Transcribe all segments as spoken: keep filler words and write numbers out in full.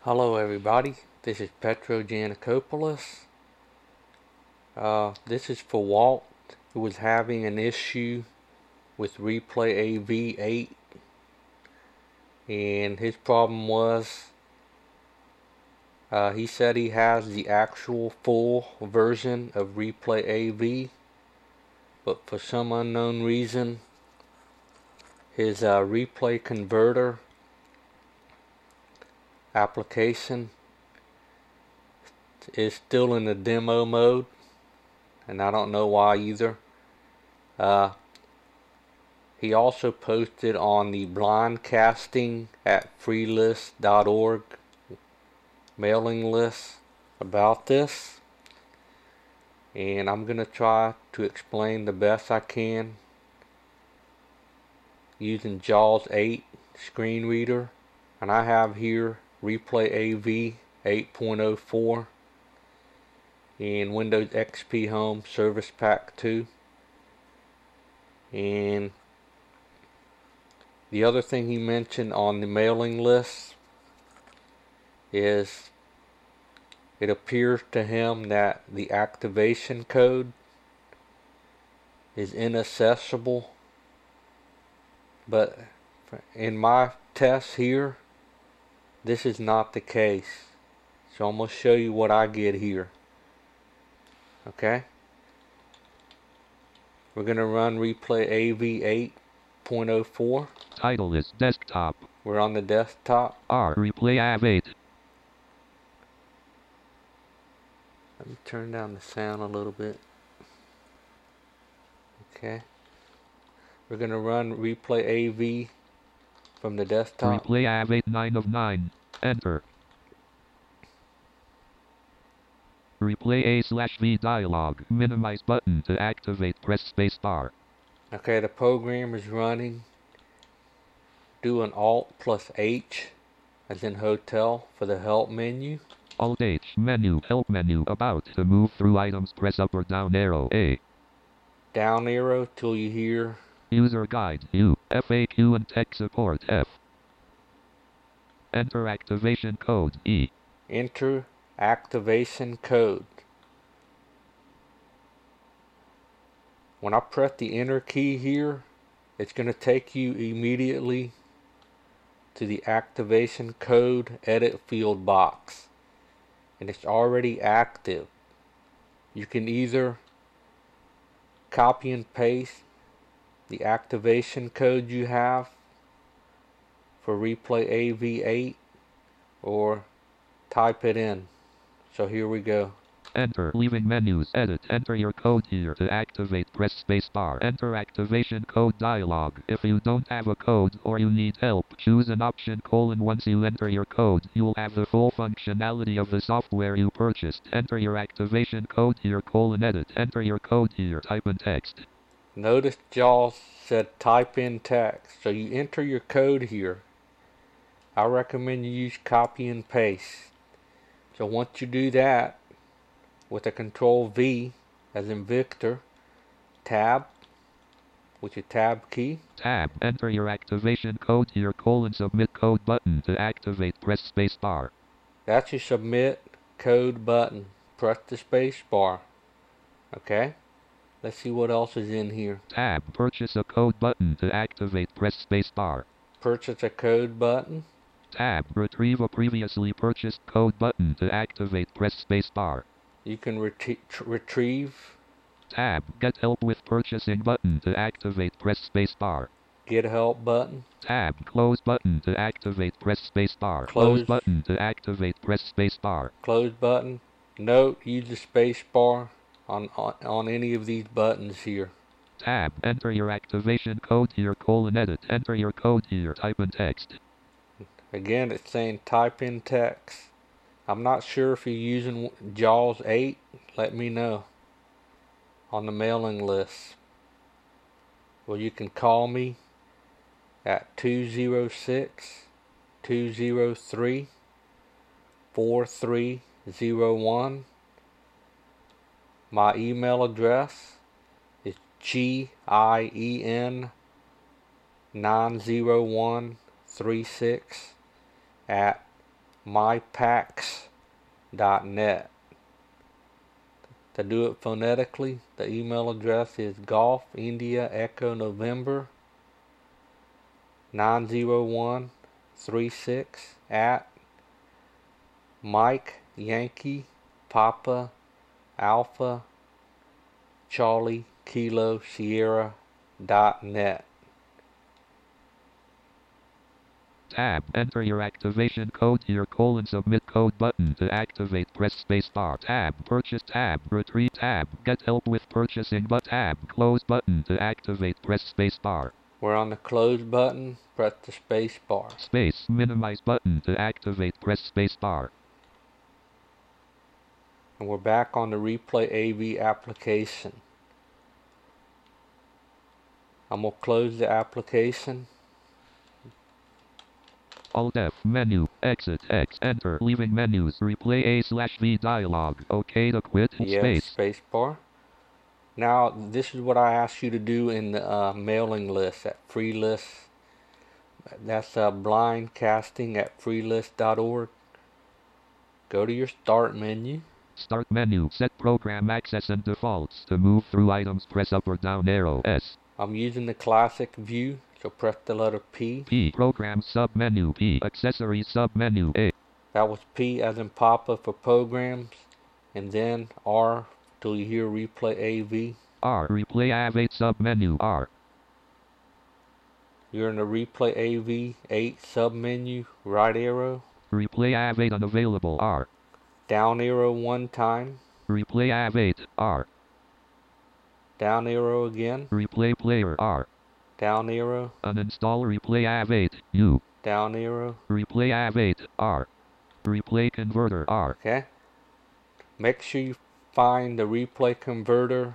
Hello everybody, this is Petro Giannakopoulos. Uh, this is for Walt, who was having an issue with Replay A V eight, and his problem was uh, he said he has the actual full version of Replay A V, but for some unknown reason his uh, replay converter application is still in the demo mode, and I don't know why either. Uh, he also posted on the blindcasting at freelist dot org mailing list about this, and I'm going to try to explain the best I can using JAWS eight screen reader. And I have here Replay A V eight point oh four and Windows X P Home Service Pack two. And the other thing he mentioned on the mailing list is it appears to him that the activation code is inaccessible, but in my tests here this is not the case. So I'm going to show you what I get here. Okay, we're going to run Replay A V eight point oh four. Title is desktop. We're on the desktop. R Replay A V eight. Let me turn down the sound a little bit. Okay, we're going to run Replay A V from the desktop. Replay A V eight nine of nine. Enter. Replay A slash V dialog. Minimize button to activate. Press space bar. Okay, the program is running. Do an Alt plus H as in hotel for the help menu. Alt H menu. Help menu. About to move through items. Press up or down arrow A. Down arrow till you hear User guide U. F A Q and tech support F. Enter activation code E. enter activation code. When I press the enter key here, it's going to take you immediately to the activation code edit field box, and it's already active. You can either copy and paste the activation code you have for Replay A V eight or type it in. So here we go. Enter. Leaving menus. Edit. Enter your code here to activate. Press space bar. Enter activation code dialog. If you don't have a code or you need help, choose an option colon. Once you enter your code, you'll have the full functionality of the software you purchased. Enter your activation code here colon. Edit. Enter your code here. Type in text. Notice JAWS said type in text. So you enter your code here. I recommend you use copy and paste. So once you do that, with a control V, as in Victor, tab, with your tab key. Tab. Enter your activation code here colon. Submit code button to activate. Press space bar. That's your submit code button. Press the space bar. Okay? Let's see what else is in here. Tab. Purchase a code button to activate. Press space bar. Purchase a code button. Tab. Retrieve a previously purchased code button to activate. Press space bar. You can retrie retrieve. Tab. Get help with purchasing button to activate. Press space bar. Get help button. Tab. Close button to activate. Press space bar. Close. Close button to activate. Press space bar. Close button. Note, use the space bar on, on, on any of these buttons here. Tab. Enter your activation code here colon. Edit. Enter your code here. Type in text. Again, it's saying type in text. I'm not sure if you're using JAWS eight. Let me know on the mailing list. Well, you can call me at two zero six, two zero three, four three zero one. My email address is G I E N nine zero one three six at my pax dot net. To do it phonetically, the email address is Golf India Echo November nine zero one three six at Mike Yankee Papa Alpha Charlie Kilo Sierra dot net. Tab. Enter your activation code here. Colon submit code button to activate. Press spacebar. Tab. Purchase tab. Retrieve tab. Get help with purchasing but tab. Close button to activate. Press spacebar. We're on the close button. Press the space bar. Space. Minimize button to activate. Press spacebar. And we're back on the Replay A V application. I'm going to close the application. Alt F menu, exit, X, enter, leaving menus, replay A slash V dialog, OK to quit, Yes, space. space bar. Now, this is what I asked you to do in the uh, mailing list at Freelist. That's uh, blindcasting at freelist dot org. Go to your start menu. Start menu, set program access and defaults. To move through items, press up or down arrow, S. I'm using the classic view, so press the letter P. P, program submenu, P, accessories submenu, A. That was P as in Papa for programs, and then R till you hear Replay A V. R, replay A V eight submenu, R. You're in the Replay A V eight submenu, right arrow. Replay A V eight unavailable, R. Down arrow one time. Replay A V eight, R. Down arrow again. Replay player, R. Down arrow. Uninstall replay A V eight, U. Down arrow. Replay A V eight, R. Replay converter, R. Okay. Make sure you find the Replay Converter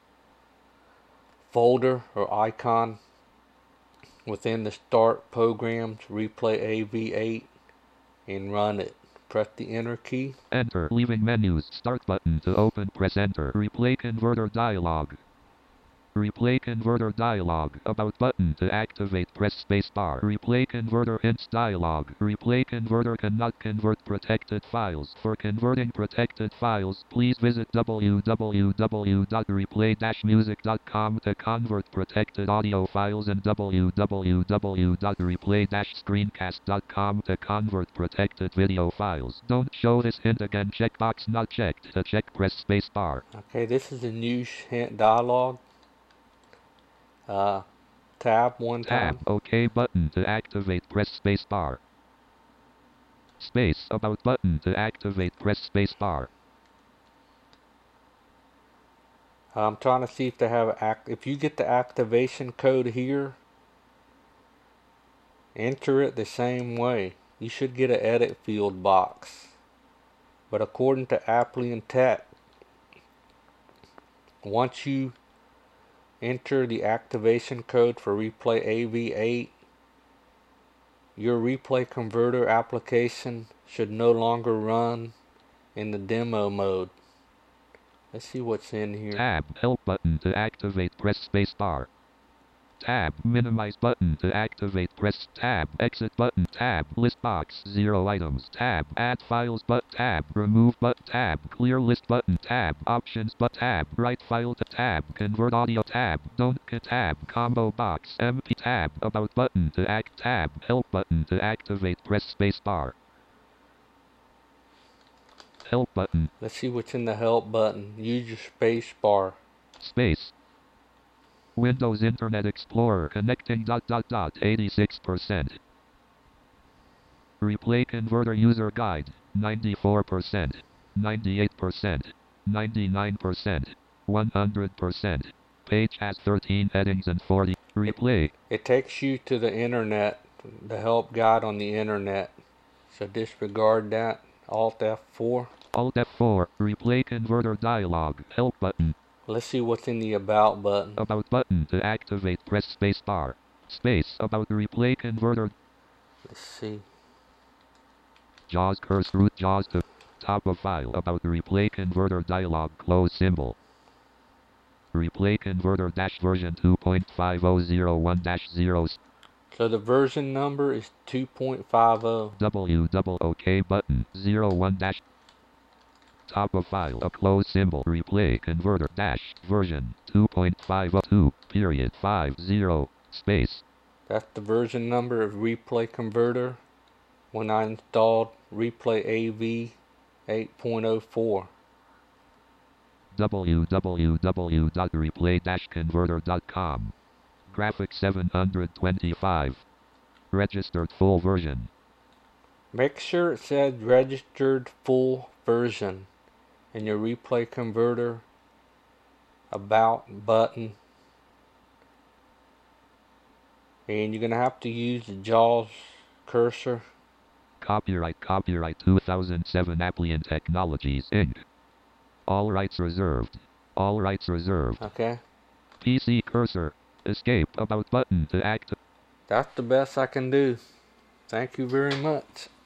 folder or icon within the Start Programs Replay A V eight and run it. Press the Enter key. Enter. Leaving menus. Start button to open. Press Enter. Replay Converter dialog. Replay Converter dialog. About button to activate. Press spacebar. Replay Converter hints dialog. Replay Converter cannot convert protected files. For converting protected files, please visit w w w dot replay dash music dot com to convert protected audio files and w w w dot replay dash screencast dot com to convert protected video files. Don't show this hint again. Checkbox not checked. To check, press spacebar. Okay, this is a new hint dialog. Uh, tab one time. Tab. OK button to activate. Press spacebar. Space. About button to activate. Press spacebar. I'm trying to see if they have act. If you get the activation code here, enter it the same way. You should get an edit field box. But according to Applian Tech, once you enter the activation code for Replay A V eight, your Replay Converter application should no longer run in the demo mode. Let's see what's in here. Tab. Help button to activate. Press spacebar. Tab. Minimize button to activate. Press tab. Exit button. Tab. List box. Zero items. Tab. Add files but tab. Remove but tab. Clear list button. Tab. Options but tab. Write file to tab. Convert audio tab. Don't ca tab. Combo box. M P tab. About button to act tab. Help button to activate. Press spacebar. Help button. Let's see what's in the help button. Use your space bar. Space. Windows Internet Explorer connecting dot dot dot eighty-six percent. Replay Converter User Guide ninety-four percent, ninety-eight percent, ninety-nine percent, one hundred percent. Page has thirteen headings and forty. Replay. It, it takes you to the internet, the help guide on the internet. So disregard that. Alt F four. Alt F four. Replay Converter dialog. Help button. Let's see what's in the About button. About button to activate. Press spacebar. Space. About Replay Converter. Let's see. JAWS curse root JAWS to top of file. About Replay Converter dialog. Close symbol. Replay Converter dash version two point five oh zero one dash zero. So the version number is two point five zero. W double OK button zero one dash. Top of file, a close symbol, replay converter dash version two point five zero two period five zero space. That's the version number of Replay Converter when I installed Replay A V eight point oh four. w w w dot replay dash converter dot com. Graphics seven twenty-five. Registered full version. Make sure it says registered full version in your Replay Converter about button. And you're going to have to use the JAWS cursor. Copyright Copyright two thousand seven Applian Technologies Incorporated. All rights reserved. All rights reserved. Okay. P C cursor. Escape about button to act. That's the best I can do. Thank you very much.